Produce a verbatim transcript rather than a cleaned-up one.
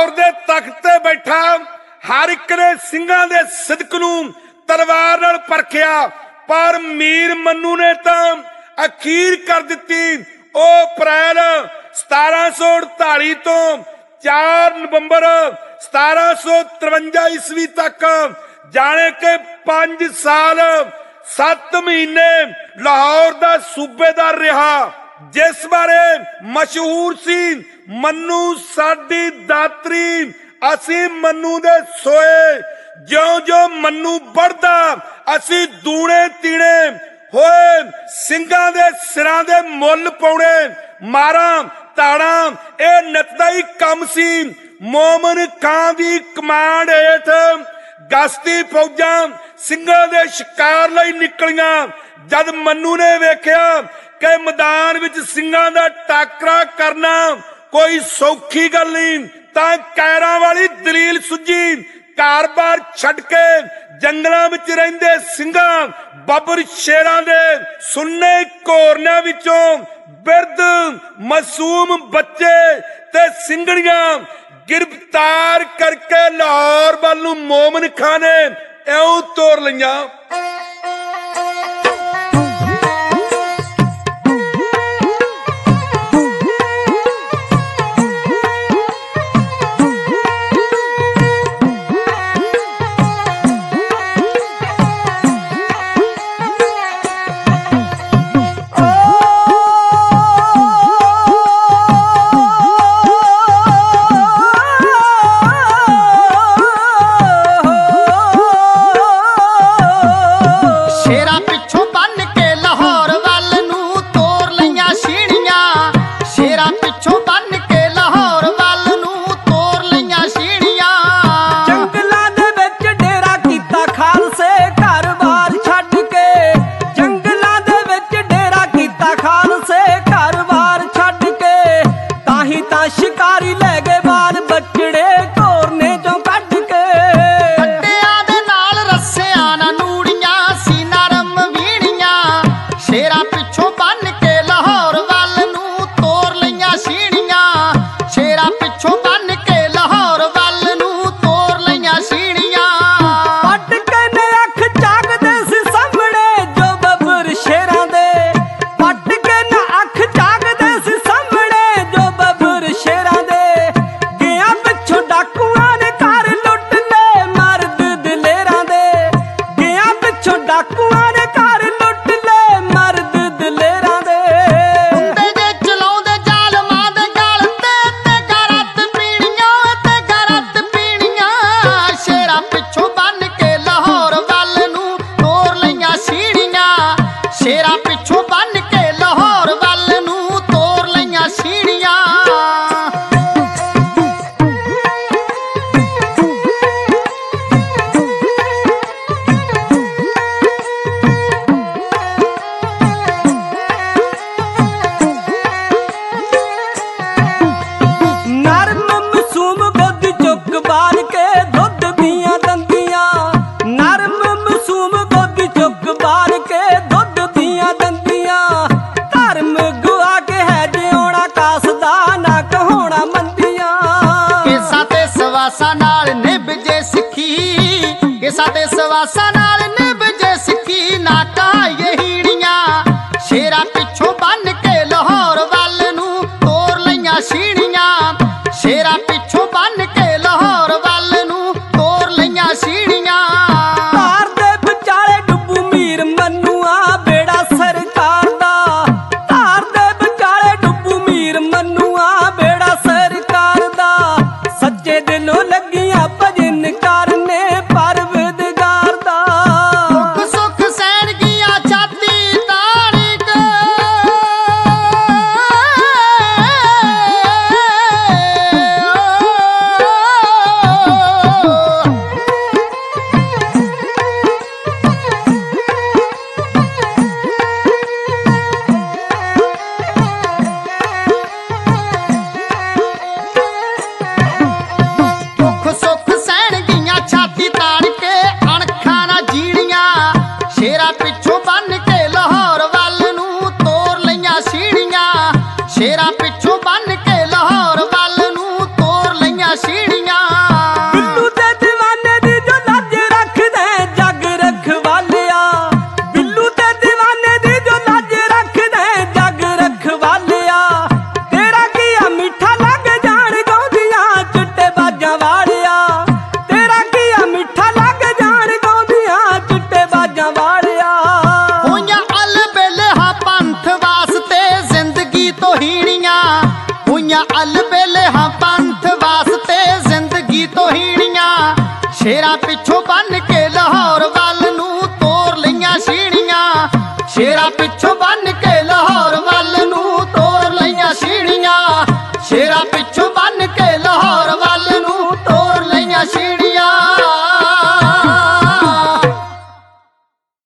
लाहौर दे तख्त ते बैठा हर एक ने सिंघां दे सिदक नूं तलवार नाल परखिया, पर मीर मन्नू ने तां अखीर कर दिती। ओ अप्रैल सतारा सौ अड़ताली तो चार नवंबर सतारा सौ तिरवंजा ईस्वी तक जाने के पांच साल सत्त महीने लाहौर दा सूबेदार रहा, जिस बारे मशहूर सी मन्नू साडी दातरी असी मन्नू दे सोए। ज्यों ज्यों मन्नू बढ़दा असी दूने तीने होए ਸਿੰਘਾਂ दे सिरां दे मुल पाउणे, मारा ताड़ा ए नचदा ही कम सी। मोमन खां दी कमांड हेठ गश्ती फौजां ਸਿੰਘਾਂ दे शिकार लई निकलियां। जद मन्नू ने वेख्या कि मैदान विच ਸਿੰਘਾਂ दा टाकरा करना कोई सौखी गल नहीं, तां कैरां वाली दलील सुझी। घर बार छड्ड के जंगलां विच रहिंदे ਸਿੰਘਾਂ बबर शेरां दे सुन्ने घोरनियां विचों बिरध मासूम बच्चे ते ਸਿੰਘਣੀਆਂ गिरफ्तार करके लाहौर वाल नूं मोमन खां ने इउं तोर लईआं। शिकारी ले गए बाल बचड़े घोरने चों कढ के, कट्टियां दे नाल रस्सियां ना नूड़ियां सी नरम वीणियां। शेरा पिछों बन के लाहौर वाल नूं तोर लईआं सीढ़ियां। शेरा पिछों बन के लाहौर वाल नूं तोर लईआं सीढ़ियां। पट के ने अख जागदे सी सामणे जो बबर शेरां दे, पट के ने अख जागदे सी सामणे जो बबर शेरां दे। गया पिछों डाकुआं ने घर लुट ले मर्द दलेरां दे, गया पिछों डाकुआं ने घर लुट ले मर्द दलेरां दे। कुंडे जे चलाउंदे जालमां दे गल ते ते गरत पीणियां ते गरत पीणियां। शेरा पिछों बन के लाहौर वाल नूं तोर लईआं सीढ़ियां। शेरा पिछों बन के लाहौर वाल नूं तोर लईआं सीढ़ियां। नरम मासूम गोदी चुक बाल के दुध दियां दंदियां, नरम मासूम गोदी चुक बाल के दुध दियां दंदियां। धर्म गुआ के है जिउणा कासदा ना कहोणा मंदियां। केसां ते सवासां नाल निभ जे सिक्खी, केसां ते सवासां नाल निभ जे सिक्खी ना कहाइए हीड़ियां। शेरा पिछों बन के लाहौर वाल नूं तोर लईआं सीढ़ियां। शेरा पिछों बन के लाहौर वाल नूं तोर लईआं सीढ़ियां। तार दे विचाले डुब्बू मीर मन्नूआ बेड़ा सरकार दा, तार दे विचाले डुब्बू मीर मन्नूआ बेड़ा सरकार दा। सच्चे दिलों लगियां भजन करने परवरदिगार दा। सुख सुख सैन गियां छाती ताड़ी के, दुख सुख सैन गियां छाती ताड़ के अणखां ना जीड़ियां। शेरा पिछों बन के लाहौर वाल नूं तोर लईआं सीढ़ियां। शेरा पिछों बन के लाहौर वाल नूं तोर लईआं सीढ़ियां। ਸ਼ੇਰਾਂ ਪਿੱਛੋਂ